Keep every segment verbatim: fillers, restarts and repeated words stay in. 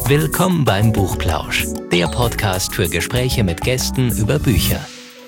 Willkommen beim Buchplausch, der Podcast für Gespräche mit Gästen über Bücher.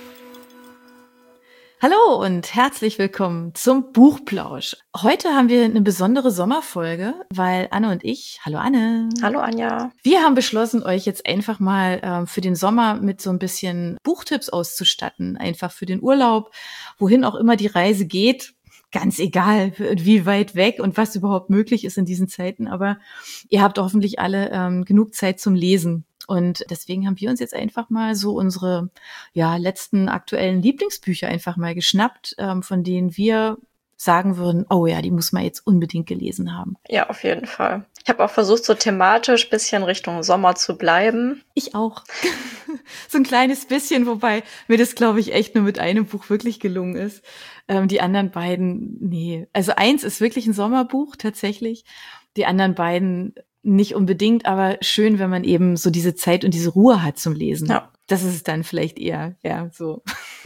Hallo und herzlich willkommen zum Buchplausch. Heute haben wir eine besondere Sommerfolge, weil Anne und ich, hallo Anne. Hallo Anja. Wir haben beschlossen, euch jetzt einfach mal äh, für den Sommer mit so ein bisschen Buchtipps auszustatten. Einfach für den Urlaub, wohin auch immer die Reise geht. Ganz egal, wie weit weg und was überhaupt möglich ist in diesen Zeiten. Aber ihr habt hoffentlich alle ähm, genug Zeit zum Lesen. Und deswegen haben wir uns jetzt einfach mal so unsere ja letzten aktuellen Lieblingsbücher einfach mal geschnappt, ähm, von denen wir sagen würden, oh ja, die muss man jetzt unbedingt gelesen haben. Ja, auf jeden Fall. Ich habe auch versucht, so thematisch bisschen Richtung Sommer zu bleiben. Ich auch. So ein kleines bisschen, wobei mir das, glaube ich, echt nur mit einem Buch wirklich gelungen ist. Ähm, die anderen beiden, nee. Also eins ist wirklich ein Sommerbuch, tatsächlich. Die anderen beiden nicht unbedingt, aber schön, wenn man eben so diese Zeit und diese Ruhe hat zum Lesen. Ja. Das ist es dann vielleicht eher, ja, so.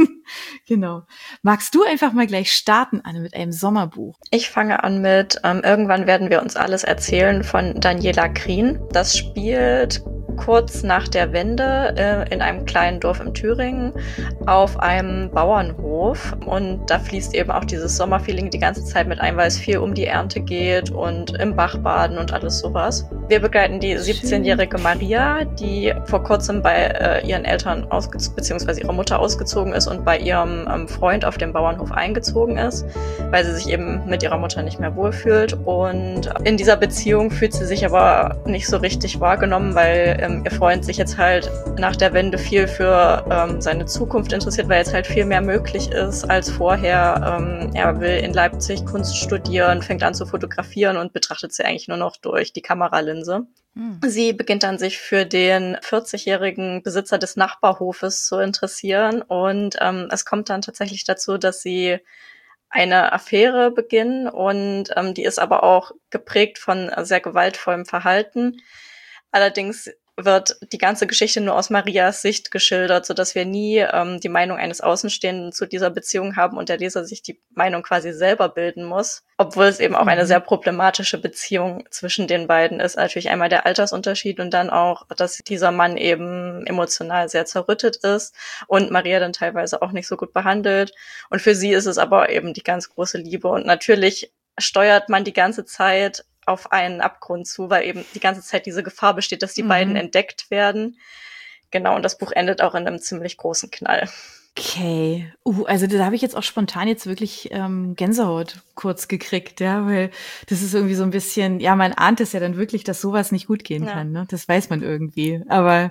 Genau. Magst du einfach mal gleich starten, Anne, mit einem Sommerbuch? Ich fange an mit ähm, Irgendwann werden wir uns alles erzählen von Daniela Krien. Das spielt kurz nach der Wende äh, in einem kleinen Dorf in Thüringen auf einem Bauernhof. Und da fließt eben auch dieses Sommerfeeling die ganze Zeit mit ein, weil es viel um die Ernte geht und im Bach baden und alles sowas. Wir begleiten die siebzehnjährige Maria, die vor kurzem bei äh, ihren Eltern ausgezogen, beziehungsweise ihrer Mutter ausgezogen ist und bei ihrem ähm, Freund auf dem Bauernhof eingezogen ist, weil sie sich eben mit ihrer Mutter nicht mehr wohlfühlt. Und in dieser Beziehung fühlt sie sich aber nicht so richtig wahrgenommen, weil ähm, ihr Freund sich jetzt halt nach der Wende viel für ähm, seine Zukunft interessiert, weil jetzt halt viel mehr möglich ist als vorher. Ähm, er will in Leipzig Kunst studieren, fängt an zu fotografieren und betrachtet sie eigentlich nur noch durch die Kameralinse. Hm. Sie beginnt dann, sich für den vierzigjährigen Besitzer des Nachbarhofes zu interessieren und ähm, es kommt dann tatsächlich dazu, dass sie eine Affäre beginnen und ähm, die ist aber auch geprägt von sehr gewaltvollem Verhalten. Allerdings wird die ganze Geschichte nur aus Marias Sicht geschildert, sodass wir nie ähm, die Meinung eines Außenstehenden zu dieser Beziehung haben und der Leser sich die Meinung quasi selber bilden muss. Obwohl es eben auch eine sehr problematische Beziehung zwischen den beiden ist. Natürlich einmal der Altersunterschied und dann auch, dass dieser Mann eben emotional sehr zerrüttet ist und Maria dann teilweise auch nicht so gut behandelt. Und für sie ist es aber eben die ganz große Liebe. Und natürlich steuert man die ganze Zeit auf einen Abgrund zu, weil eben die ganze Zeit diese Gefahr besteht, dass die mhm. beiden entdeckt werden. Genau, und das Buch endet auch in einem ziemlich großen Knall. Okay. Uh, also da habe ich jetzt auch spontan jetzt wirklich ähm, Gänsehaut kurz gekriegt, ja, weil das ist irgendwie so ein bisschen, ja, man ahnt es ja dann wirklich, dass sowas nicht gut gehen ja. kann, ne? Das weiß man irgendwie. Aber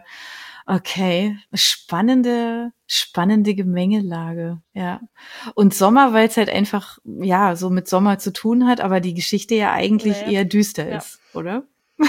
okay, spannende, spannende Gemengelage, ja. Und Sommer, weil es halt einfach, ja, so mit Sommer zu tun hat, aber die Geschichte ja eigentlich nee. eher düster ja. ist, oder?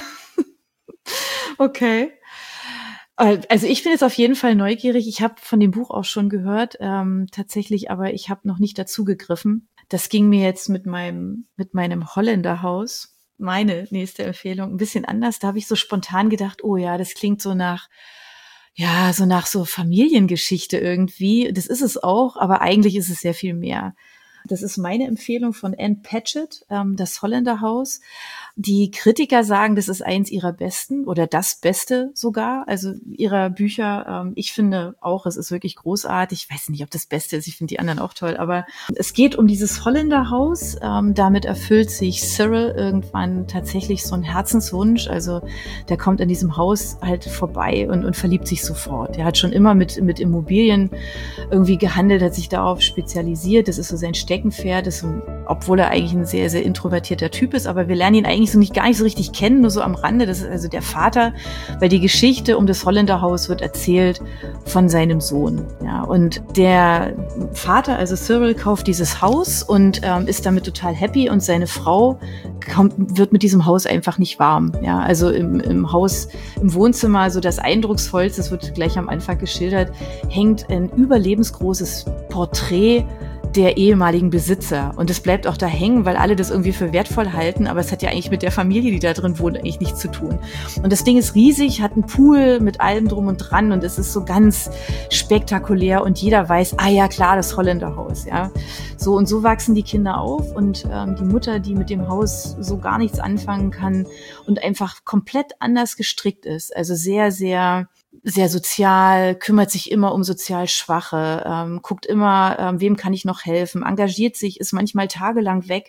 Okay. Also ich bin jetzt auf jeden Fall neugierig. Ich habe von dem Buch auch schon gehört, ähm, tatsächlich, aber ich habe noch nicht dazu gegriffen. Das ging mir jetzt mit meinem, mit meinem Holländerhaus, meine nächste Empfehlung, ein bisschen anders. Da habe ich so spontan gedacht, oh ja, das klingt so nach Ja, so nach so Familiengeschichte irgendwie. Das ist es auch, aber eigentlich ist es sehr viel mehr. Das ist meine Empfehlung von Anne Patchett, ähm, das Holländerhaus. Die Kritiker sagen, das ist eins ihrer besten oder das Beste sogar, also ihrer Bücher. Ähm, ich finde auch, es ist wirklich großartig. Ich weiß nicht, ob das Beste ist. Ich finde die anderen auch toll. Aber es geht um dieses Holländerhaus. Ähm, damit erfüllt sich Cyril irgendwann tatsächlich so ein Herzenswunsch. Also der kommt in diesem Haus halt vorbei und, und verliebt sich sofort. Er hat schon immer mit, mit Immobilien irgendwie gehandelt, hat sich darauf spezialisiert. Das ist so sein Steckenpferd. Das ist ein, obwohl er eigentlich ein sehr, sehr introvertierter Typ ist. Aber wir lernen ihn eigentlich so nicht gar nicht so richtig kennen, nur so am Rande. Das ist also der Vater, weil die Geschichte um das Holländerhaus wird erzählt von seinem Sohn. Ja, und der Vater, also Cyril, kauft dieses Haus und ähm, ist damit total happy und seine Frau kommt, wird mit diesem Haus einfach nicht warm. Ja, also im, im Haus, im Wohnzimmer, so das Eindrucksvollste, das wird gleich am Anfang geschildert, hängt ein überlebensgroßes Porträt der ehemaligen Besitzer. Und es bleibt auch da hängen, weil alle das irgendwie für wertvoll halten, aber es hat ja eigentlich mit der Familie, die da drin wohnt, eigentlich nichts zu tun. Und das Ding ist riesig, hat einen Pool mit allem drum und dran und es ist so ganz spektakulär und jeder weiß, ah ja klar, das Holländerhaus, ja. So und so wachsen die Kinder auf und ähm, die Mutter, die mit dem Haus so gar nichts anfangen kann und einfach komplett anders gestrickt ist, also sehr, sehr sehr sozial, kümmert sich immer um sozial Schwache, ähm, guckt immer, ähm, wem kann ich noch helfen, engagiert sich, ist manchmal tagelang weg.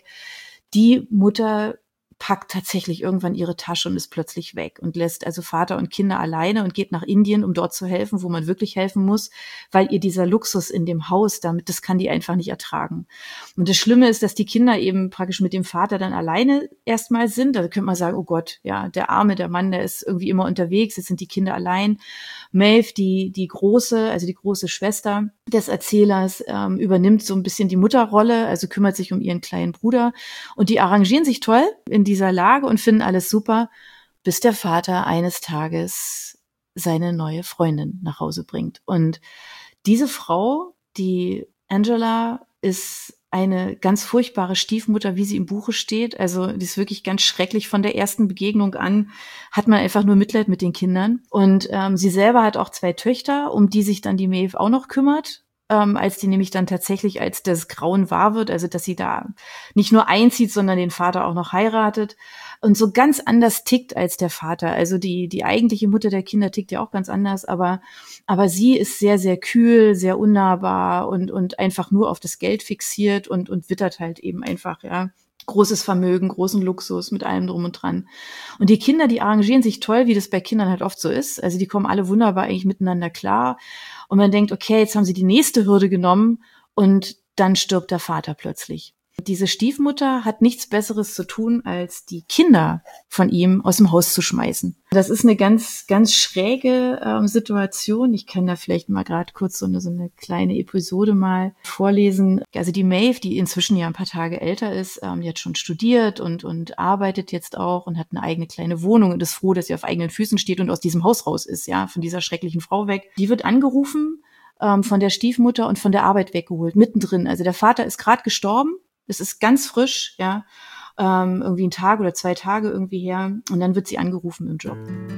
Die Mutter packt tatsächlich irgendwann ihre Tasche und ist plötzlich weg und lässt also Vater und Kinder alleine und geht nach Indien, um dort zu helfen, wo man wirklich helfen muss, weil ihr dieser Luxus in dem Haus, damit das kann die einfach nicht ertragen. Und das Schlimme ist, dass die Kinder eben praktisch mit dem Vater dann alleine erstmal sind. Da könnte man sagen, oh Gott, ja, der Arme, der Mann, der ist irgendwie immer unterwegs, jetzt sind die Kinder allein. Maeve, die die große, also die große Schwester des Erzählers, ähm, übernimmt so ein bisschen die Mutterrolle, also kümmert sich um ihren kleinen Bruder und die arrangieren sich toll in dieser Lage und finden alles super, bis der Vater eines Tages seine neue Freundin nach Hause bringt. Und diese Frau, die Angela, ist eine ganz furchtbare Stiefmutter, wie sie im Buche steht. Also die ist wirklich ganz schrecklich. Von der ersten Begegnung an hat man einfach nur Mitleid mit den Kindern. Und ähm, sie selber hat auch zwei Töchter, um die sich dann die Maeve auch noch kümmert. Ähm, als die nämlich dann tatsächlich, als das Grauen wahr wird, also dass sie da nicht nur einzieht, sondern den Vater auch noch heiratet und so ganz anders tickt als der Vater. Also die die eigentliche Mutter der Kinder tickt ja auch ganz anders, aber aber sie ist sehr, sehr kühl, sehr unnahbar und und einfach nur auf das Geld fixiert und und wittert halt eben einfach, ja, großes Vermögen, großen Luxus mit allem drum und dran. Und die Kinder, die arrangieren sich toll, wie das bei Kindern halt oft so ist. Also die kommen alle wunderbar eigentlich miteinander klar. Und man denkt, okay, jetzt haben sie die nächste Hürde genommen und dann stirbt der Vater plötzlich. Diese Stiefmutter hat nichts Besseres zu tun, als die Kinder von ihm aus dem Haus zu schmeißen. Das ist eine ganz, ganz schräge ähm, Situation. Ich kann da vielleicht mal gerade kurz so eine, so eine kleine Episode mal vorlesen. Also die Maeve, die inzwischen ja ein paar Tage älter ist, ähm, die hat schon studiert und, und arbeitet jetzt auch und hat eine eigene kleine Wohnung und ist froh, dass sie auf eigenen Füßen steht und aus diesem Haus raus ist, ja, von dieser schrecklichen Frau weg. Die wird angerufen ähm, von der Stiefmutter und von der Arbeit weggeholt, mittendrin. Also der Vater ist gerade gestorben. Es ist ganz frisch, ja, ähm, irgendwie ein Tag oder zwei Tage irgendwie her. Und dann wird sie angerufen im Job.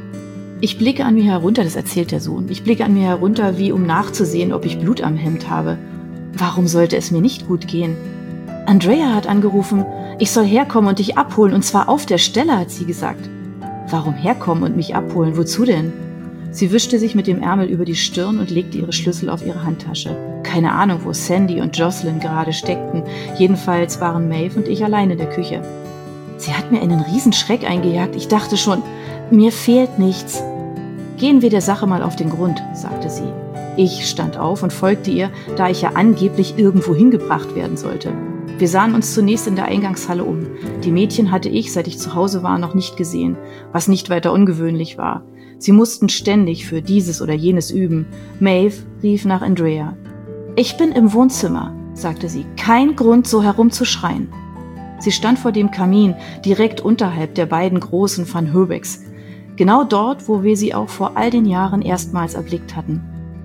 Ich blicke an mir herunter, das erzählt der Sohn. Ich blicke an mir herunter, wie um nachzusehen, ob ich Blut am Hemd habe. Warum sollte es mir nicht gut gehen? Andrea hat angerufen, ich soll herkommen und dich abholen, und zwar auf der Stelle, hat sie gesagt. Warum herkommen und mich abholen? Wozu denn? Sie wischte sich mit dem Ärmel über die Stirn und legte ihre Schlüssel auf ihre Handtasche. Keine Ahnung, wo Sandy und Jocelyn gerade steckten. Jedenfalls waren Maeve und ich allein in der Küche. Sie hat mir einen Riesenschreck eingejagt. Ich dachte schon, mir fehlt nichts. Gehen wir der Sache mal auf den Grund, sagte sie. Ich stand auf und folgte ihr, da ich ja angeblich irgendwo hingebracht werden sollte. Wir sahen uns zunächst in der Eingangshalle um. Die Mädchen hatte ich, seit ich zu Hause war, noch nicht gesehen, was nicht weiter ungewöhnlich war. Sie mussten ständig für dieses oder jenes üben. Maeve rief nach Andrea. Ich bin im Wohnzimmer, sagte sie. Kein Grund, so herumzuschreien. Sie stand vor dem Kamin, direkt unterhalb der beiden großen Van Herbecks. Genau dort, wo wir sie auch vor all den Jahren erstmals erblickt hatten.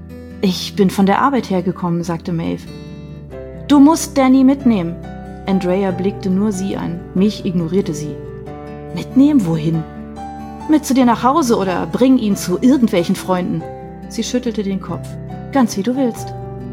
Ich bin von der Arbeit hergekommen, sagte Maeve. Du musst Danny mitnehmen. Andrea blickte nur sie an. Mich ignorierte sie. Mitnehmen? Wohin? Mit zu dir nach Hause oder bring ihn zu irgendwelchen Freunden. Sie schüttelte den Kopf. Ganz wie du willst.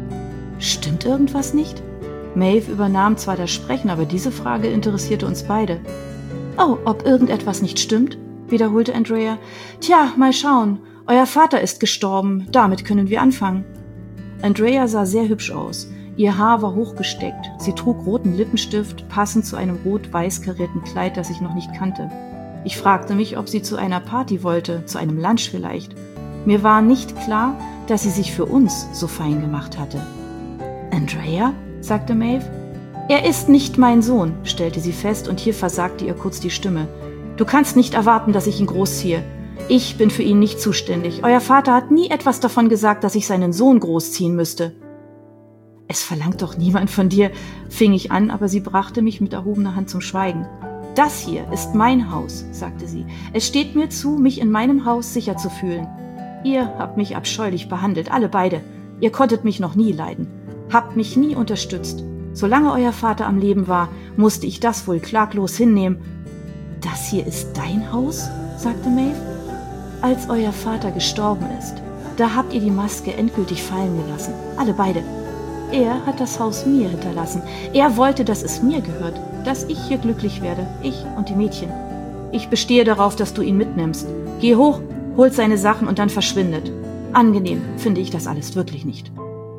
Stimmt irgendwas nicht? Maeve übernahm zwar das Sprechen, aber diese Frage interessierte uns beide. Oh, ob irgendetwas nicht stimmt? Wiederholte Andrea. Tja, mal schauen. Euer Vater ist gestorben. Damit können wir anfangen. Andrea sah sehr hübsch aus. Ihr Haar war hochgesteckt. Sie trug roten Lippenstift, passend zu einem rot-weiß karierten Kleid, das ich noch nicht kannte. Ich fragte mich, ob sie zu einer Party wollte, zu einem Lunch vielleicht. Mir war nicht klar, dass sie sich für uns so fein gemacht hatte. Andrea? Sagte Maeve. Er ist nicht mein Sohn, stellte sie fest, und hier versagte ihr kurz die Stimme. Du kannst nicht erwarten, dass ich ihn großziehe. Ich bin für ihn nicht zuständig. Euer Vater hat nie etwas davon gesagt, dass ich seinen Sohn großziehen müsste. Es verlangt doch niemand von dir, fing ich an, aber sie brachte mich mit erhobener Hand zum Schweigen. Das hier ist mein Haus, sagte sie. Es steht mir zu, mich in meinem Haus sicher zu fühlen. Ihr habt mich abscheulich behandelt, alle beide. Ihr konntet mich noch nie leiden. Habt mich nie unterstützt. Solange euer Vater am Leben war, musste ich das wohl klaglos hinnehmen. »Das hier ist dein Haus?« sagte Maeve. »Als euer Vater gestorben ist, da habt ihr die Maske endgültig fallen gelassen. Alle beide. Er hat das Haus mir hinterlassen. Er wollte, dass es mir gehört, dass ich hier glücklich werde, ich und die Mädchen. Ich bestehe darauf, dass du ihn mitnimmst. Geh hoch, holt seine Sachen und dann verschwindet. Angenehm finde ich das alles wirklich nicht.«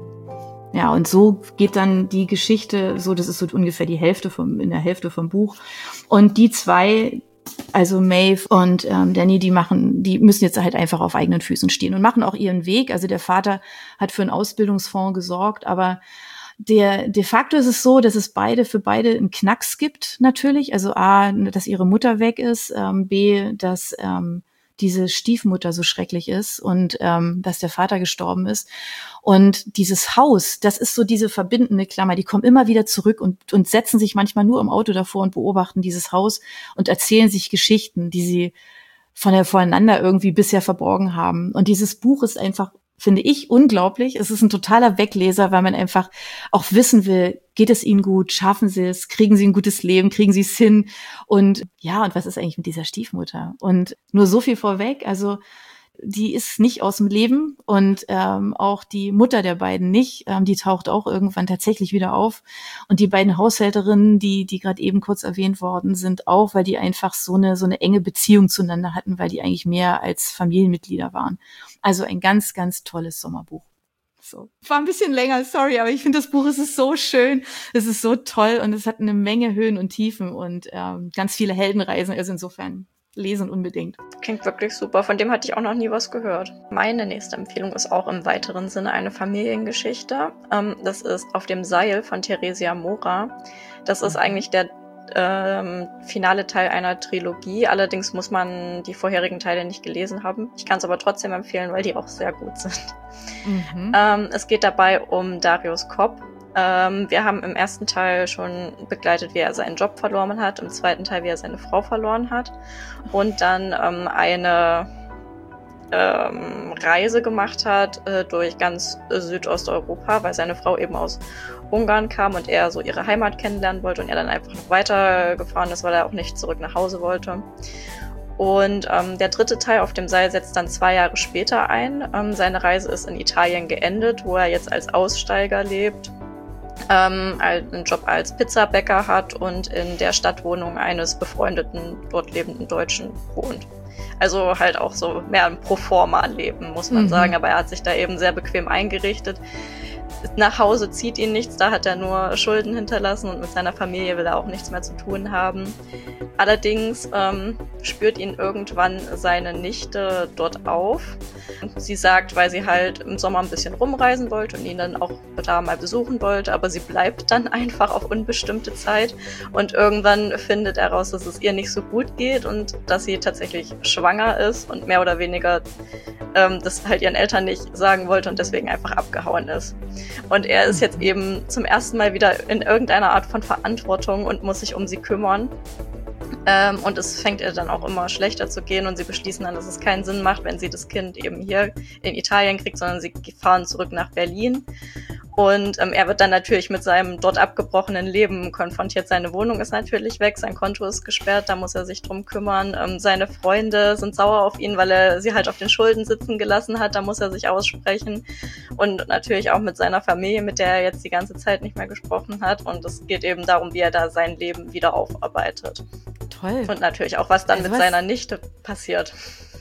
Ja, und so geht dann die Geschichte, so, das ist so ungefähr die Hälfte vom, in der Hälfte vom Buch. Und die zwei, also Maeve und ähm, Danny, die machen, die müssen jetzt halt einfach auf eigenen Füßen stehen und machen auch ihren Weg. Also der Vater hat für einen Ausbildungsfonds gesorgt, aber der, de facto ist es so, dass es beide, für beide einen Knacks gibt, natürlich. Also A, dass ihre Mutter weg ist, ähm, B, dass, ähm, diese Stiefmutter so schrecklich ist und ähm, dass der Vater gestorben ist. Und dieses Haus, das ist so diese verbindende Klammer, die kommen immer wieder zurück und, und setzen sich manchmal nur im Auto davor und beobachten dieses Haus und erzählen sich Geschichten, die sie von der, voneinander irgendwie bisher verborgen haben. Und dieses Buch ist einfach, finde ich, unglaublich. Es ist ein totaler Wegleser, weil man einfach auch wissen will, geht es ihnen gut, schaffen sie es, kriegen sie ein gutes Leben, kriegen sie es hin und ja, und was ist eigentlich mit dieser Stiefmutter? Und nur so viel vorweg, also die ist nicht aus dem Leben und ähm, auch die Mutter der beiden nicht, ähm, die taucht auch irgendwann tatsächlich wieder auf und die beiden Haushälterinnen, die die gerade eben kurz erwähnt worden sind, auch, weil die einfach so eine so eine enge Beziehung zueinander hatten, weil die eigentlich mehr als Familienmitglieder waren. Also ein ganz, ganz tolles Sommerbuch. So. War ein bisschen länger, sorry, aber ich finde das Buch, es ist so schön, es ist so toll und es hat eine Menge Höhen und Tiefen und ähm, ganz viele Heldenreisen, also insofern lesen unbedingt. Klingt wirklich super, von dem hatte ich auch noch nie was gehört. Meine nächste Empfehlung ist auch im weiteren Sinne eine Familiengeschichte. Ähm, das ist Auf dem Seil von Theresia Mora. Das ist eigentlich der ähm, finale Teil einer Trilogie. Allerdings muss man die vorherigen Teile nicht gelesen haben. Ich kann es aber trotzdem empfehlen, weil die auch sehr gut sind. Mhm. Ähm, es geht dabei um Darius Kopp. Ähm, wir haben im ersten Teil schon begleitet, wie er seinen Job verloren hat, im zweiten Teil, wie er seine Frau verloren hat und dann ähm, eine ähm, Reise gemacht hat äh, durch ganz äh, Südosteuropa, weil seine Frau eben aus Ungarn kam und er so ihre Heimat kennenlernen wollte und er dann einfach noch weitergefahren ist, weil er auch nicht zurück nach Hause wollte. Und ähm, der dritte Teil Auf dem Seil setzt dann zwei Jahre später ein. Ähm, seine Reise ist in Italien geendet, wo er jetzt als Aussteiger lebt. Ähm, einen Job als Pizzabäcker hat und in der Stadtwohnung eines befreundeten, dort lebenden Deutschen wohnt. Also halt auch so mehr ein Proforma-Leben, muss man mhm. sagen, aber er hat sich da eben sehr bequem eingerichtet. Nach Hause zieht ihn nichts, da hat er nur Schulden hinterlassen und mit seiner Familie will er auch nichts mehr zu tun haben. Allerdings ähm, spürt ihn irgendwann seine Nichte dort auf. Sie sagt, weil sie halt im Sommer ein bisschen rumreisen wollte und ihn dann auch da mal besuchen wollte, aber sie bleibt dann einfach auf unbestimmte Zeit und irgendwann findet er raus, dass es ihr nicht so gut geht und dass sie tatsächlich schwanger ist und mehr oder weniger ähm, das halt ihren Eltern nicht sagen wollte und deswegen einfach abgehauen ist. Und er ist jetzt eben zum ersten Mal wieder in irgendeiner Art von Verantwortung und muss sich um sie kümmern. Ähm, und es fängt ihr dann auch immer schlechter zu gehen und sie beschließen dann, dass es keinen Sinn macht, wenn sie das Kind eben hier in Italien kriegt, sondern sie fahren zurück nach Berlin. Und ähm, er wird dann natürlich mit seinem dort abgebrochenen Leben konfrontiert. Seine Wohnung ist natürlich weg, sein Konto ist gesperrt, da muss er sich drum kümmern. Ähm, seine Freunde sind sauer auf ihn, weil er sie halt auf den Schulden sitzen gelassen hat, da muss er sich aussprechen. Und natürlich auch mit seiner Familie, mit der er jetzt die ganze Zeit nicht mehr gesprochen hat. Und es geht eben darum, wie er da sein Leben wieder aufarbeitet. Toll. Und natürlich auch, was dann also mit was? seiner Nichte passiert.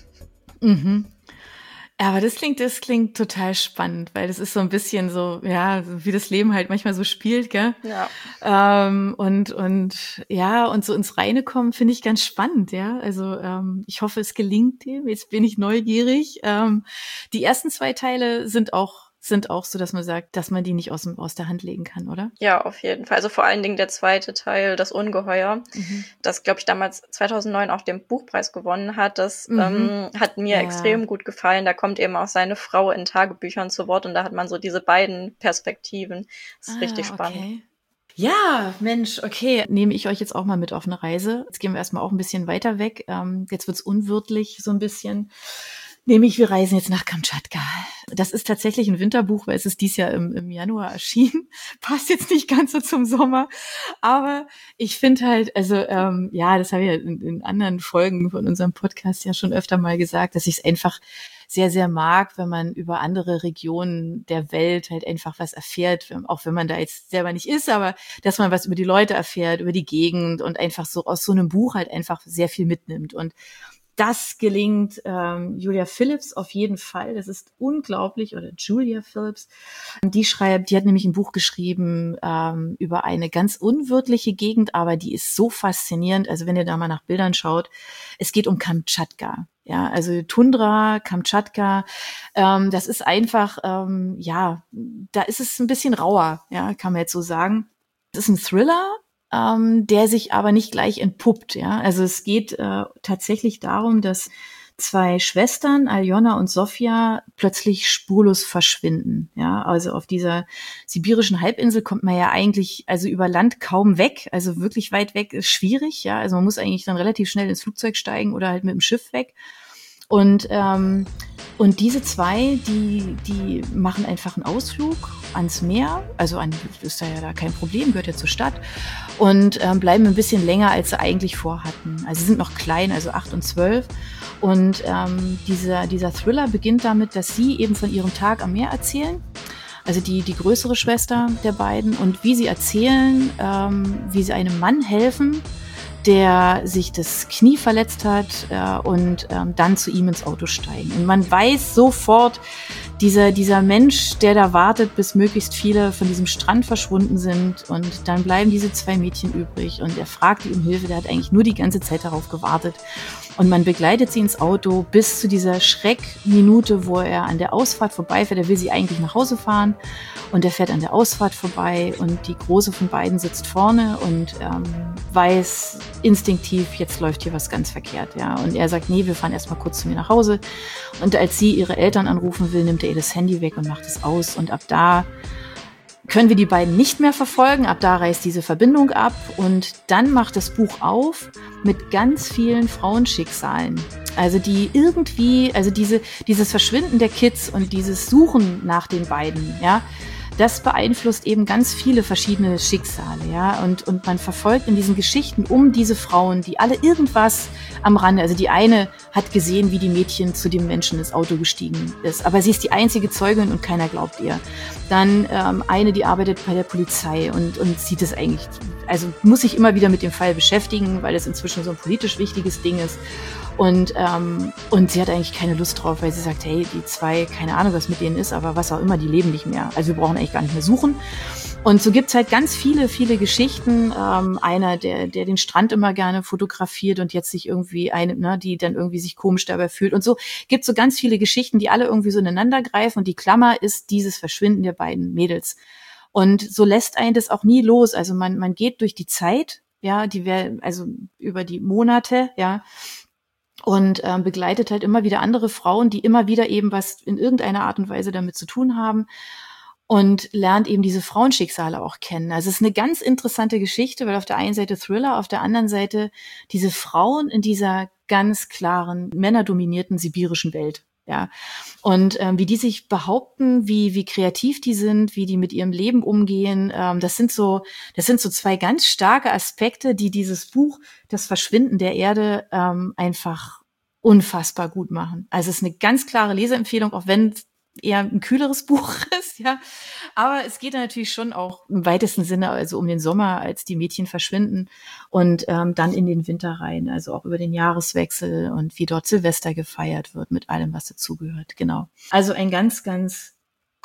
Mhm. Aber das klingt, das klingt total spannend, weil das ist so ein bisschen so, ja, wie das Leben halt manchmal so spielt, gell? Ja. Ähm, und, und, ja, und so ins Reine kommen finde ich ganz spannend, ja. Also, ähm, ich hoffe, es gelingt dem. Jetzt bin ich neugierig. Ähm, die ersten zwei Teile sind auch sind auch so, dass man sagt, dass man die nicht aus, dem, aus der Hand legen kann, oder? Ja, auf jeden Fall. Also vor allen Dingen der zweite Teil, das Ungeheuer, mhm. das, glaube ich, damals zweitausendneun auch den Buchpreis gewonnen hat. Das mhm. ähm, hat mir ja. extrem gut gefallen. Da kommt eben auch seine Frau in Tagebüchern zu Wort und da hat man so diese beiden Perspektiven. Das ist ah, richtig spannend. Okay. Ja, Mensch, okay, nehme ich euch jetzt auch mal mit auf eine Reise. Jetzt gehen wir erstmal auch ein bisschen weiter weg. Ähm, jetzt wird's unwirtlich so ein bisschen. Nämlich, wir reisen jetzt nach Kamtschatka. Das ist tatsächlich ein Winterbuch, weil es ist dieses Jahr im, im Januar erschienen. Passt jetzt nicht ganz so zum Sommer. Aber ich finde halt, also ähm, ja, das habe ich ja in, in anderen Folgen von unserem Podcast ja schon öfter mal gesagt, dass ich es einfach sehr, sehr mag, wenn man über andere Regionen der Welt halt einfach was erfährt, auch wenn man da jetzt selber nicht ist, aber dass man was über die Leute erfährt, über die Gegend und einfach so aus so einem Buch halt einfach sehr viel mitnimmt. Und das gelingt ähm, Julia Phillips auf jeden Fall. Das ist unglaublich. Oder Julia Phillips. Die schreibt, die hat nämlich ein Buch geschrieben ähm, über eine ganz unwirtliche Gegend, aber die ist so faszinierend. Also wenn ihr da mal nach Bildern schaut, es geht um Kamtschatka. Ja, also Tundra, Kamtschatka, ähm, das ist einfach, ähm, ja, da ist es ein bisschen rauer, ja, kann man jetzt so sagen. Das ist ein Thriller, ähm, der sich aber nicht gleich entpuppt, ja. Also es geht äh, tatsächlich darum, dass zwei Schwestern, Aljona und Sofia, plötzlich spurlos verschwinden, ja. Also auf dieser sibirischen Halbinsel kommt man ja eigentlich, also über Land kaum weg, also wirklich weit weg ist schwierig, ja. Also man muss eigentlich dann relativ schnell ins Flugzeug steigen oder halt mit dem Schiff weg. Und ähm, und diese zwei, die die machen einfach einen Ausflug ans Meer, also an, ist da ja da kein Problem, gehört ja zur Stadt, und ähm, bleiben ein bisschen länger, als sie eigentlich vorhatten. Also sie sind noch klein, also acht und zwölf. Und ähm, dieser dieser Thriller beginnt damit, dass sie eben von ihrem Tag am Meer erzählen. Also die die größere Schwester der beiden, und wie sie erzählen, ähm, wie sie einem Mann helfen, der sich das Knie verletzt hat äh, und ähm, dann zu ihm ins Auto steigen. Und man weiß sofort, dieser, dieser Mensch, der da wartet, bis möglichst viele von diesem Strand verschwunden sind, und dann bleiben diese zwei Mädchen übrig und er fragt die um Hilfe, der hat eigentlich nur die ganze Zeit darauf gewartet. Und man begleitet sie ins Auto bis zu dieser Schreckminute, wo er an der Ausfahrt vorbeifährt. Er will sie eigentlich nach Hause fahren und er fährt an der Ausfahrt vorbei und die Große von beiden sitzt vorne und ähm, weiß instinktiv, jetzt läuft hier was ganz verkehrt. Ja. Und er sagt, nee, wir fahren erstmal kurz zu mir nach Hause. Und als sie ihre Eltern anrufen will, nimmt er ihr das Handy weg und macht es aus. Und ab da können wir die beiden nicht mehr verfolgen. Ab da reißt diese Verbindung ab und dann macht das Buch auf mit ganz vielen Frauenschicksalen. Also die irgendwie, also diese, dieses Verschwinden der Kids und dieses Suchen nach den beiden, ja, das beeinflusst eben ganz viele verschiedene Schicksale, ja, und, und man verfolgt in diesen Geschichten um diese Frauen, die alle irgendwas am Rande, also die eine hat gesehen, wie die Mädchen zu dem Menschen ins Auto gestiegen ist, aber sie ist die einzige Zeugin und keiner glaubt ihr. Dann ähm, eine, die arbeitet bei der Polizei und, und sieht es eigentlich, also muss sich immer wieder mit dem Fall beschäftigen, weil es inzwischen so ein politisch wichtiges Ding ist. Und, ähm, und sie hat eigentlich keine Lust drauf, weil sie sagt, hey, die zwei, keine Ahnung, was mit denen ist, aber was auch immer, die leben nicht mehr. Also wir brauchen eigentlich gar nicht mehr suchen. Und so gibt's halt ganz viele, viele Geschichten. Ähm, einer, der, der den Strand immer gerne fotografiert und jetzt sich irgendwie eine, ne, die dann irgendwie sich komisch dabei fühlt. Und so gibt's so ganz viele Geschichten, die alle irgendwie so ineinander greifen. Und die Klammer ist dieses Verschwinden der beiden Mädels. Und so lässt einen das auch nie los. Also man, man geht durch die Zeit, ja, die wäre, also über die Monate, ja, und ähm, begleitet halt immer wieder andere Frauen, die immer wieder eben was in irgendeiner Art und Weise damit zu tun haben, und lernt eben diese Frauenschicksale auch kennen. Also es ist eine ganz interessante Geschichte, weil auf der einen Seite Thriller, auf der anderen Seite diese Frauen in dieser ganz klaren, männerdominierten sibirischen Welt. Ja, und ähm, wie die sich behaupten, wie wie kreativ die sind, wie die mit ihrem Leben umgehen, ähm, das sind so das sind so zwei ganz starke Aspekte, die dieses Buch Das Verschwinden der Erde ähm, einfach unfassbar gut machen. Also es ist eine ganz klare Leseempfehlung, auch wenn es eher ein kühleres Buch ist, ja. Aber es geht natürlich schon auch im weitesten Sinne also um den Sommer, als die Mädchen verschwinden, und ähm, dann in den Winter rein, also auch über den Jahreswechsel und wie dort Silvester gefeiert wird mit allem, was dazugehört. Genau. Also ein ganz, ganz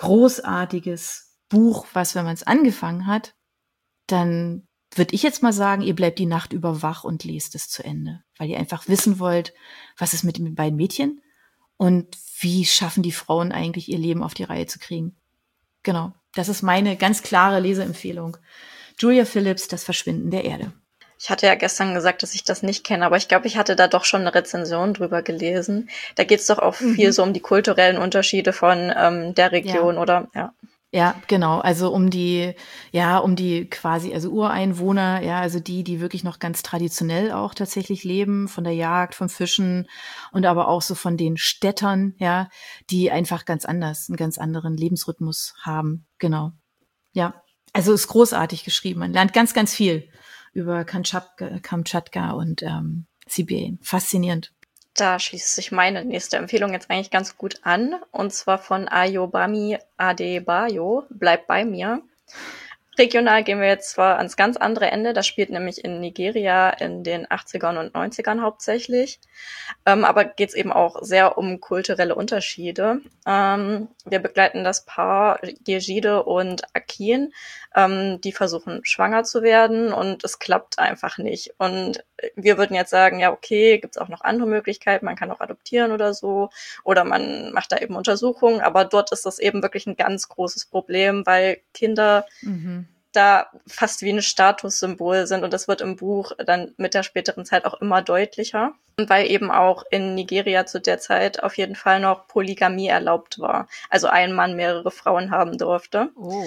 großartiges Buch, was, wenn man es angefangen hat, dann würde ich jetzt mal sagen, ihr bleibt die Nacht über wach und lest es zu Ende, weil ihr einfach wissen wollt, was ist mit den beiden Mädchen und wie schaffen die Frauen eigentlich ihr Leben auf die Reihe zu kriegen. Genau, das ist meine ganz klare Leseempfehlung. Julia Phillips, Das Verschwinden der Erde. Ich hatte ja gestern gesagt, dass ich das nicht kenne, aber ich glaube, ich hatte da doch schon eine Rezension drüber gelesen. Da geht es doch auch mhm. viel so um die kulturellen Unterschiede von ähm, der Region, ja. oder? Ja. Ja, genau. Also um die, ja, um die quasi, also Ureinwohner, ja, also die, die wirklich noch ganz traditionell auch tatsächlich leben, von der Jagd, vom Fischen und aber auch so von den Städtern, ja, die einfach ganz anders, einen ganz anderen Lebensrhythmus haben. Genau. Ja. Also ist großartig geschrieben. Man lernt ganz, ganz viel über Kamtschatka, Kamtschatka und ähm, Sibirien. Faszinierend. Da schließt sich meine nächste Empfehlung jetzt eigentlich ganz gut an, und zwar von Ayobami Adebayo, Bleib bei mir. Regional gehen wir jetzt zwar ans ganz andere Ende, das spielt nämlich in Nigeria in den achtzigern und neunzigern hauptsächlich, ähm, aber geht es eben auch sehr um kulturelle Unterschiede. Ähm, wir begleiten das Paar Yejide und Akin, ähm, die versuchen schwanger zu werden und es klappt einfach nicht. Und wir würden jetzt sagen, ja okay, gibt es auch noch andere Möglichkeiten, man kann auch adoptieren oder so, oder man macht da eben Untersuchungen, aber dort ist das eben wirklich ein ganz großes Problem, weil Kinder mhm. da fast wie ein Statussymbol sind und das wird im Buch dann mit der späteren Zeit auch immer deutlicher. Und weil eben auch in Nigeria zu der Zeit auf jeden Fall noch Polygamie erlaubt war, also ein Mann mehrere Frauen haben durfte. Oh.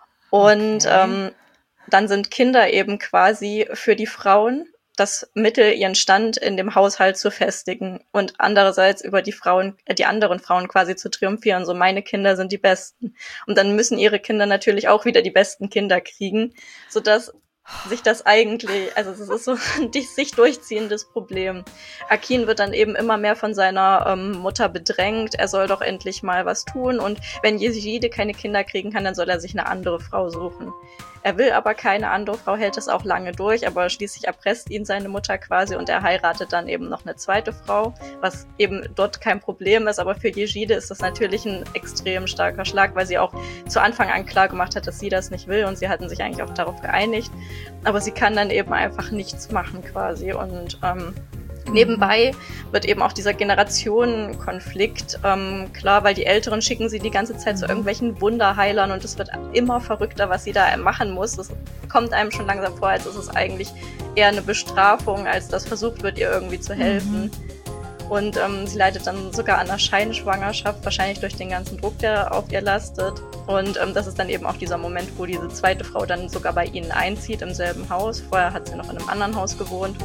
Und okay. ähm, dann sind Kinder eben quasi für die Frauen das Mittel, ihren Stand in dem Haushalt zu festigen und andererseits über die Frauen, äh, die anderen Frauen quasi zu triumphieren. So, meine Kinder sind die Besten. Und dann müssen ihre Kinder natürlich auch wieder die besten Kinder kriegen, sodass sich das eigentlich, also es ist so ein sich durchziehendes Problem. Akin wird dann eben immer mehr von seiner ähm, Mutter bedrängt, er soll doch endlich mal was tun und wenn Yejide keine Kinder kriegen kann, dann soll er sich eine andere Frau suchen. Er will aber keine andere Frau, hält es auch lange durch, aber schließlich erpresst ihn seine Mutter quasi und er heiratet dann eben noch eine zweite Frau, was eben dort kein Problem ist, aber für Yejide ist das natürlich ein extrem starker Schlag, weil sie auch zu Anfang an klar gemacht hat, dass sie das nicht will und sie hatten sich eigentlich auch darauf geeinigt, aber sie kann dann eben einfach nichts machen quasi und ähm, nebenbei wird eben auch dieser Generationenkonflikt ähm, klar, weil die Älteren schicken sie die ganze Zeit zu irgendwelchen Wunderheilern und es wird immer verrückter, was sie da machen muss. Das kommt einem schon langsam vor, als ist es eigentlich eher eine Bestrafung, als dass versucht wird, ihr irgendwie zu helfen. Mhm. Und ähm, sie leidet dann sogar an einer Scheinschwangerschaft, wahrscheinlich durch den ganzen Druck, der auf ihr lastet. Und ähm, das ist dann eben auch dieser Moment, wo diese zweite Frau dann sogar bei ihnen einzieht, im selben Haus. Vorher hat sie noch in einem anderen Haus gewohnt.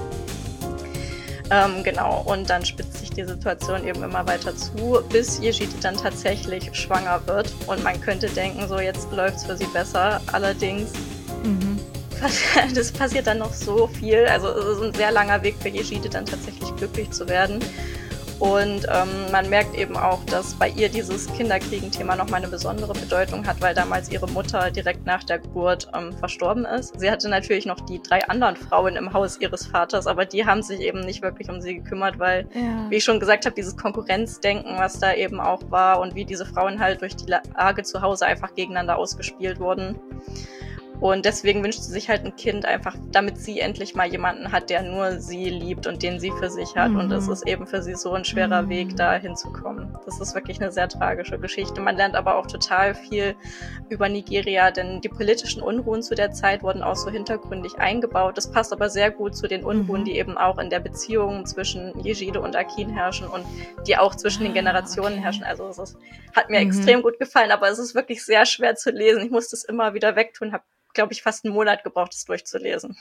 Ähm, genau, und dann spitzt sich die Situation eben immer weiter zu, bis Yejide dann tatsächlich schwanger wird. Und man könnte denken, so jetzt läuft's für sie besser. Allerdings, mhm. das passiert dann noch so viel. Also es ist ein sehr langer Weg für Yejide dann tatsächlich glücklich zu werden. Und ähm, man merkt eben auch, dass bei ihr dieses Kinderkriegen-Thema nochmal eine besondere Bedeutung hat, weil damals ihre Mutter direkt nach der Geburt ähm, verstorben ist. Sie hatte natürlich noch die drei anderen Frauen im Haus ihres Vaters, aber die haben sich eben nicht wirklich um sie gekümmert, weil, ja. wie ich schon gesagt habe, dieses Konkurrenzdenken, was da eben auch war und wie diese Frauen halt durch die Lage zu Hause einfach gegeneinander ausgespielt wurden. Und deswegen wünscht sie sich halt ein Kind einfach, damit sie endlich mal jemanden hat, der nur sie liebt und den sie für sich hat. Mhm. Und es ist eben für sie so ein schwerer mhm. Weg, da hinzukommen. Das ist wirklich eine sehr tragische Geschichte. Man lernt aber auch total viel über Nigeria, denn die politischen Unruhen zu der Zeit wurden auch so hintergründig eingebaut. Das passt aber sehr gut zu den Unruhen, mhm. die eben auch in der Beziehung zwischen Yejide und Akin herrschen und die auch zwischen den Generationen okay. herrschen. Also es ist, hat mir mhm. extrem gut gefallen, aber es ist wirklich sehr schwer zu lesen. Ich musste es immer wieder wegtun, habe glaube ich, fast einen Monat gebraucht, es durchzulesen.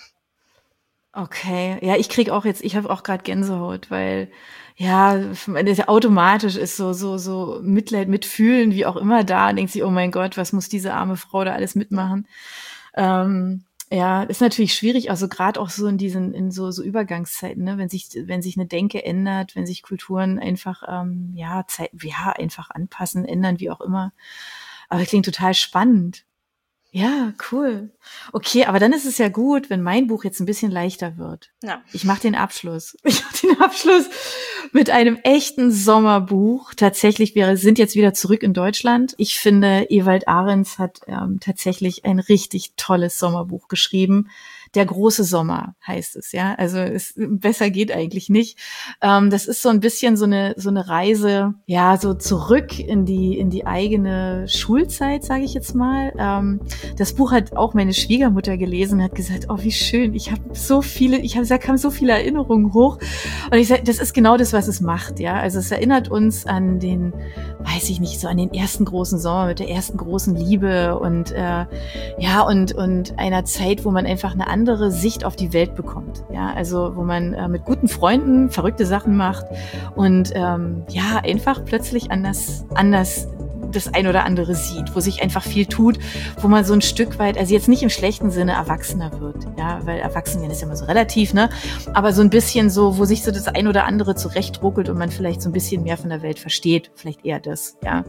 Okay, ja, ich krieg auch jetzt, ich habe auch gerade Gänsehaut, weil ja, automatisch ist so so so Mitleid, Mitfühlen, wie auch immer da, und denkt sich, oh mein Gott, was muss diese arme Frau da alles mitmachen? Ähm, ja, ist natürlich schwierig, also gerade auch so in diesen in so so Übergangszeiten, ne, wenn sich wenn sich eine Denke ändert, wenn sich Kulturen einfach ähm, ja Zeit, ja einfach anpassen, ändern, wie auch immer. Aber klingt total spannend. Ja, cool. Okay, aber dann ist es ja gut, wenn mein Buch jetzt ein bisschen leichter wird. Ja. Ich mache den Abschluss. Ich mache den Abschluss mit einem echten Sommerbuch. Tatsächlich, wir sind jetzt wieder zurück in Deutschland. Ich finde, Ewald Ahrens hat ähm, tatsächlich ein richtig tolles Sommerbuch geschrieben. Der große Sommer heißt es, ja. Also es besser geht eigentlich nicht. Ähm, das ist so ein bisschen so eine so eine Reise, ja, so zurück in die in die eigene Schulzeit, sage ich jetzt mal. Ähm, das Buch hat auch meine Schwiegermutter gelesen und hat gesagt, oh wie schön, ich habe so viele, ich habe, da kamen so viele Erinnerungen hoch Und ich sage, das ist genau das, was es macht, ja. Also es erinnert uns an den, weiß ich nicht, so an den ersten großen Sommer mit der ersten großen Liebe und äh, ja und und einer Zeit, wo man einfach eine andere Sicht auf die Welt bekommt, ja. Also wo man äh, mit guten Freunden verrückte Sachen macht und ähm, ja einfach plötzlich anders anders das ein oder andere sieht, wo sich einfach viel tut, wo man so ein Stück weit, also jetzt nicht im schlechten Sinne erwachsener wird, ja, weil erwachsen werden ist ja immer so relativ, ne, aber so ein bisschen so, wo sich so das ein oder andere zurechtruckelt und man vielleicht so ein bisschen mehr von der Welt versteht, vielleicht eher das, ja.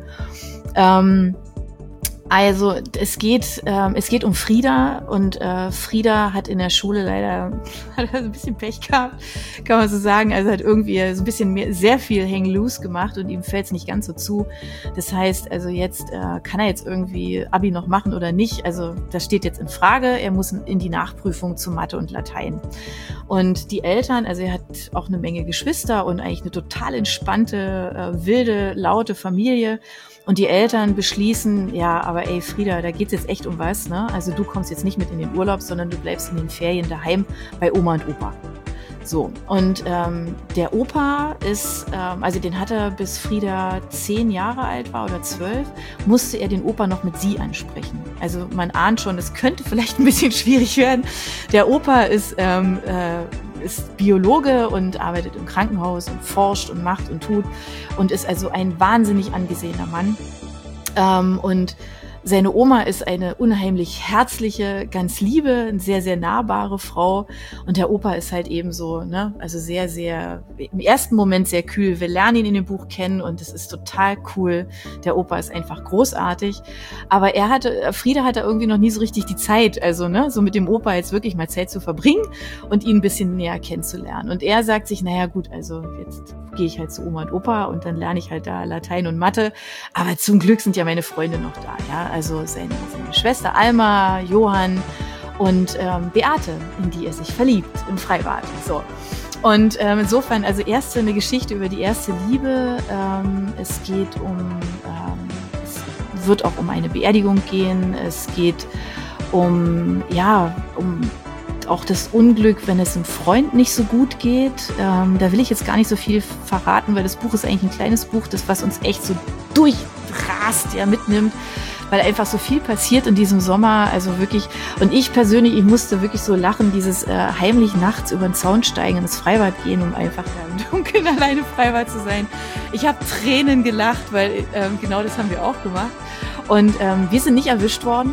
Ähm, Also es geht ähm, es geht um Frieda und äh, Frieda hat in der Schule leider hat ein bisschen Pech gehabt, kann man so sagen. Also hat irgendwie so ein bisschen mehr, sehr viel Hang Loose gemacht und ihm fällt es nicht ganz so zu. Das heißt, also jetzt äh, kann er jetzt irgendwie Abi noch machen oder nicht. Also das steht jetzt in Frage. Er muss in die Nachprüfung zu Mathe und Latein. Und die Eltern, also er hat auch eine Menge Geschwister und eigentlich eine total entspannte, äh, wilde, laute Familie. Und die Eltern beschließen, ja, aber ey Frieda, da geht's jetzt echt um was, ne? Also du kommst jetzt nicht mit in den Urlaub, sondern du bleibst in den Ferien daheim bei Oma und Opa. So, und ähm, der Opa ist, ähm, also den hat er, bis Frieda zehn Jahre alt war oder zwölf, musste er den Opa noch mit sie ansprechen. Also man ahnt schon, es könnte vielleicht ein bisschen schwierig werden. Der Opa ist, ähm, äh, ist Biologe und arbeitet im Krankenhaus und forscht und macht und tut und ist also ein wahnsinnig angesehener Mann. Ähm, und seine Oma ist eine unheimlich herzliche, ganz liebe, eine sehr, sehr nahbare Frau. Und der Opa ist halt eben so, ne, also sehr, sehr, im ersten Moment sehr kühl. Wir lernen ihn in dem Buch kennen und es ist total cool. Der Opa ist einfach großartig. Aber er hatte, Frieda hatte irgendwie noch nie so richtig die Zeit, also, ne, so mit dem Opa jetzt wirklich mal Zeit zu verbringen und ihn ein bisschen näher kennenzulernen. Und er sagt sich, naja, gut, also jetzt gehe ich halt zu Oma und Opa und dann lerne ich halt da Latein und Mathe. Aber zum Glück sind ja meine Freunde noch da, ja. Also seine, seine Schwester Alma, Johann und ähm, Beate, in die er sich verliebt im Freibad. So. Und ähm, insofern, also erste eine Geschichte über die erste Liebe. Ähm, es geht um, ähm, es wird auch um eine Beerdigung gehen. Es geht um, ja, um auch das Unglück, wenn es einem Freund nicht so gut geht. Ähm, da will ich jetzt gar nicht so viel verraten, weil das Buch ist eigentlich ein kleines Buch, das was uns echt so durchrast, ja, mitnimmt, weil einfach so viel passiert in diesem Sommer, also wirklich, und ich persönlich, ich musste wirklich so lachen, dieses äh, heimlich nachts über den Zaun steigen, ins Freibad gehen, um einfach da im Dunkeln alleine im Freibad zu sein. Ich habe Tränen gelacht, weil ähm, genau das haben wir auch gemacht. Und ähm, wir sind nicht erwischt worden,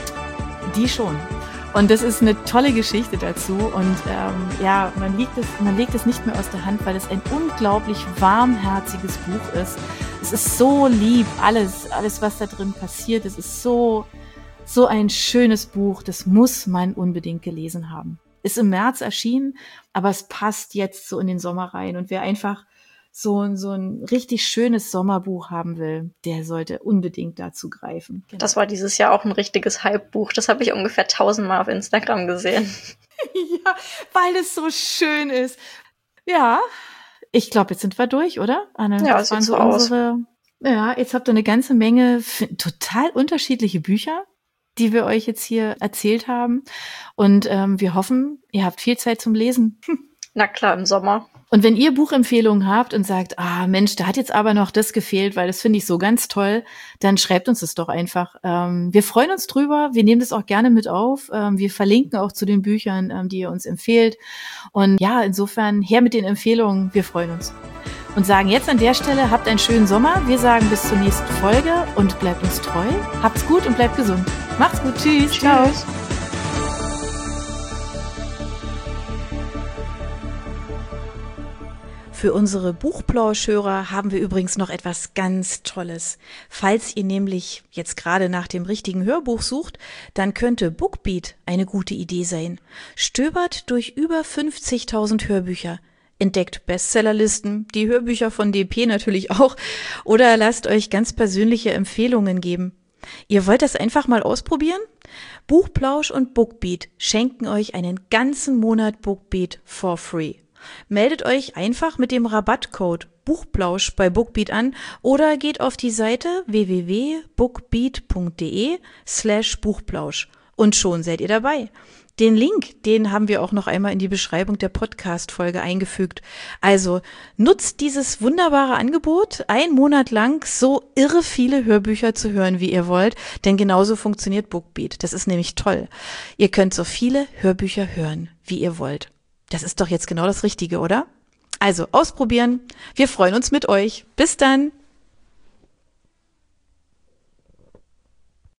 die schon. Und das ist eine tolle Geschichte dazu und ähm, ja, man legt es, man legt es nicht mehr aus der Hand, weil es ein unglaublich warmherziges Buch ist. Es ist so lieb, alles, alles was da drin passiert. Es ist so, so ein schönes Buch. Das muss man unbedingt gelesen haben. Ist im März erschienen, aber es passt jetzt so in den Sommer rein. Und wer einfach so, so ein richtig schönes Sommerbuch haben will, der sollte unbedingt dazu greifen. Genau. Das war dieses Jahr auch ein richtiges Hype-Buch. Das habe ich ungefähr tausendmal auf Instagram gesehen. Ja, weil es so schön ist. Ja, ich glaube, jetzt sind wir durch, oder, Anne? Ja, das sieht waren so so aus. unsere. Ja, jetzt habt ihr eine ganze Menge f- total unterschiedliche Bücher, die wir euch jetzt hier erzählt haben. Und ähm, wir hoffen, ihr habt viel Zeit zum Lesen. Na klar, im Sommer. Und wenn ihr Buchempfehlungen habt und sagt, ah Mensch, da hat jetzt aber noch das gefehlt, weil das finde ich so ganz toll, dann schreibt uns das doch einfach. Ähm, wir freuen uns drüber, wir nehmen das auch gerne mit auf. Ähm, wir verlinken auch zu den Büchern, ähm, die ihr uns empfehlt. Und ja, insofern her mit den Empfehlungen, wir freuen uns. Und sagen jetzt an der Stelle, habt einen schönen Sommer. Wir sagen bis zur nächsten Folge und bleibt uns treu. Habt's gut und bleibt gesund. Macht's gut, tschüss, Tschüss. ciao. Für unsere Buchplauschhörer haben wir übrigens noch etwas ganz Tolles. Falls ihr nämlich jetzt gerade nach dem richtigen Hörbuch sucht, dann könnte Bookbeat eine gute Idee sein. Stöbert durch über fünfzigtausend Hörbücher, entdeckt Bestsellerlisten, die Hörbücher von D P natürlich auch, oder lasst euch ganz persönliche Empfehlungen geben. Ihr wollt das einfach mal ausprobieren? Buchplausch und Bookbeat schenken euch einen ganzen Monat Bookbeat for free. Meldet euch einfach mit dem Rabattcode Buchplausch bei Bookbeat an oder geht auf die Seite w w w punkt bookbeat punkt d e slash Buchplausch Und schon seid ihr dabei. Den Link, den haben wir auch noch einmal in die Beschreibung der Podcast-Folge eingefügt. Also nutzt dieses wunderbare Angebot, einen Monat lang so irre viele Hörbücher zu hören, wie ihr wollt, denn genauso funktioniert Bookbeat. Das ist nämlich toll. Ihr könnt so viele Hörbücher hören, wie ihr wollt. Das ist doch jetzt genau das Richtige, oder? Also ausprobieren. Wir freuen uns mit euch. Bis dann.